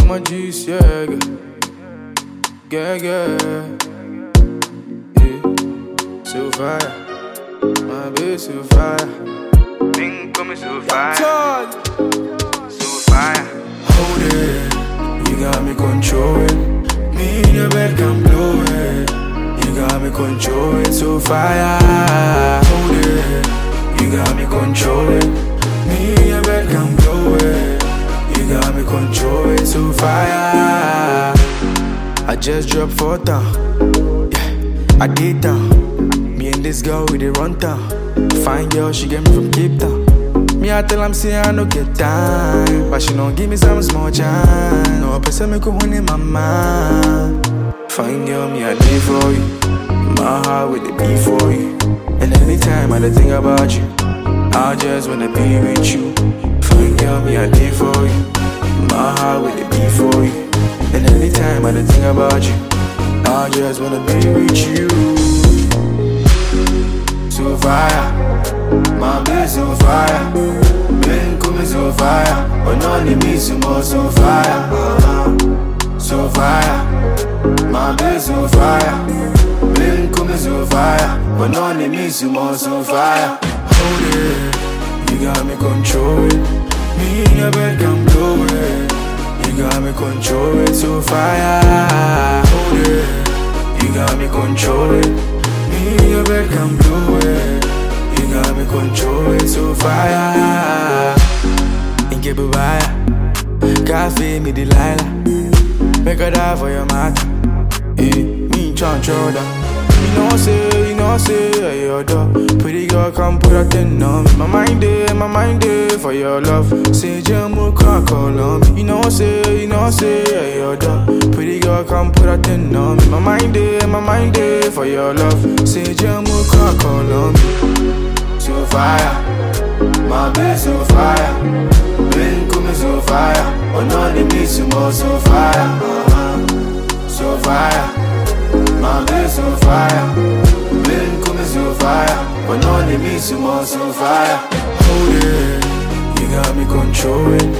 my juice, yeah, yeah, yeah. So fire, my baby, so fire. Think coming so fire, So fire. hold it, you got me controlling. Me in your bed can blow it. You got me controlling, so fire. Hold it, you got me controlling. Me in your bed can blow it. You got me controlling, so fire. I just dropped 4 down, yeah, I did down. Me and this girl we dey run town. Fine girl, she get me from Cape Town. Me I tell am say I no get time, but she don't give me some small chance. No person me could win in my mind. Fine girl, me I did for you. My heart with the beat for you. And anytime I think about you, I just wanna be with you. Fine girl, me I did for you. My heart with the beat for you. And anytime I think about you, I just wanna be with you. So fire, my baby so fire. Ben come so fire, but none of me so more so fire. So fire, my baby so fire. Ben come so fire, but none of me so more so fire. Hold it, you got me controlling. Me in your bed can blow it. You got me controlling, so fire. Hold it, you got me controlling. Me in your bed can blow it. You got me controlling, so fire. Inke bubaya, cafe me Delilah. Make her die for your matter. Me chan choda. You know say, yeah, your dog. Pretty girl, come put a thing on me. My mind day for your love. Say Jamu can't call on me. You know say, yeah, your dog. Pretty girl, come put a thing on me. My mind day for your love. Say Jamu can't call on me. So fire, my baby so fire. Ben come so fire. Oh no, they me so more so fire. So fire, my baby so fire. Ben come so fire. Oh no, they me so more so fire. Hold it, you got me controlling.